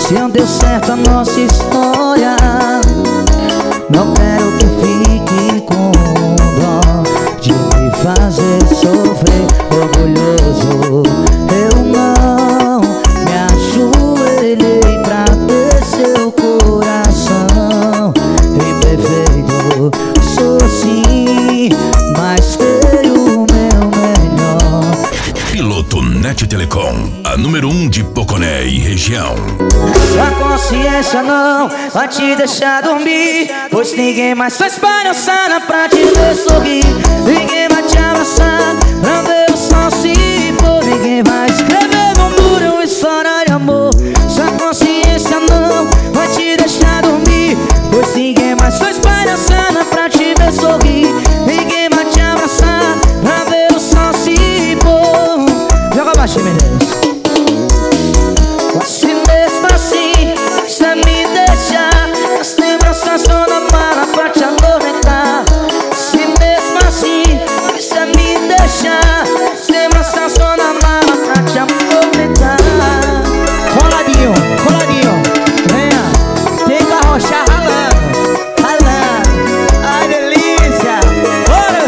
Se não deu certo a nossa história, não quero que fique com dó de me fazer sofrer. Orgulhoso, eu não me ajoelhei pra ter seu coração. Imperfeito, sou sim, mas tenho o meu melhor. Piloto NET Telecom, a número 1 de Poconé e região. Sua consciência não vai te deixar dormir, pois ninguém mais faz palhaçada pra te ver sorrir. Ninguém vai te abraçar pra ver o sol se pôr. Ninguém vai escrever no muro uma história de amor. Sua consciência não vai te deixar dormir, pois ninguém mais faz palhaçada pra te ver sorrir. Ninguém vai te abraçar pra ver o sol se pôr. Joga baixo, Menezes. Assim mesmo assim, você me deixa, as lembranças vão na mala pra te atormentar. Assim mesmo assim, você me deixa, as lembranças vão na mala pra te atormentar. Coladinho, coladinho, venha, tem que arrochar ralando, ralando. Ai, delícia, bora,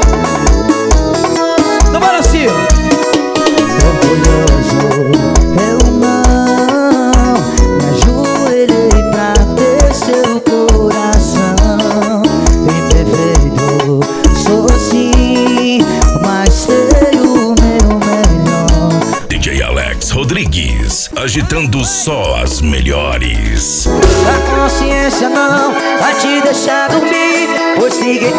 filho. No balancio. Orgulhoso, eu não me ajoelhei pra ter seu coração. Imperfeito, sou sim, mas tenho o meu melhor. DJ Alex Rodrigues, agitando só as melhores. A consciência não vai te deixar dormir, pois ninguém...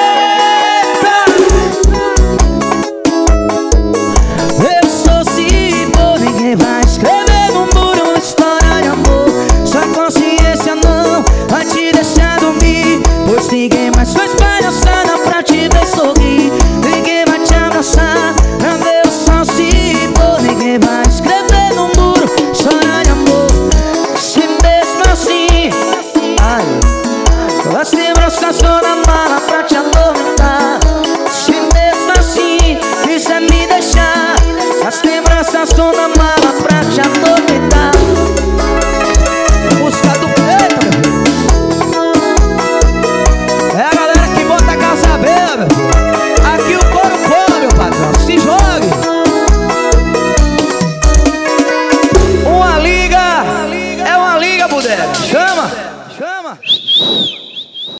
Eu sou sim, pô, ninguém vai escrever no muro uma história de amor. Sua consciência não vai te deixar dormir, pois ninguém mais faz palhaçada pra te ver sorrir. Ninguém vai te abraçar pra ver o sol se pôr. Ninguém vai escrever no muro história de amor. Se mesmo assim, ai, as lembranças vão na mala pra te atormentar. Se mesmo assim quiser me deixar, as lembranças vão na mala pra te atormentar. Música do preto, meu filho. É a galera que bota a casa beira, meu filho. Aqui o couro come, meu patrão. Se jogue. Uma liga, é uma liga, bodega. Chama, chama.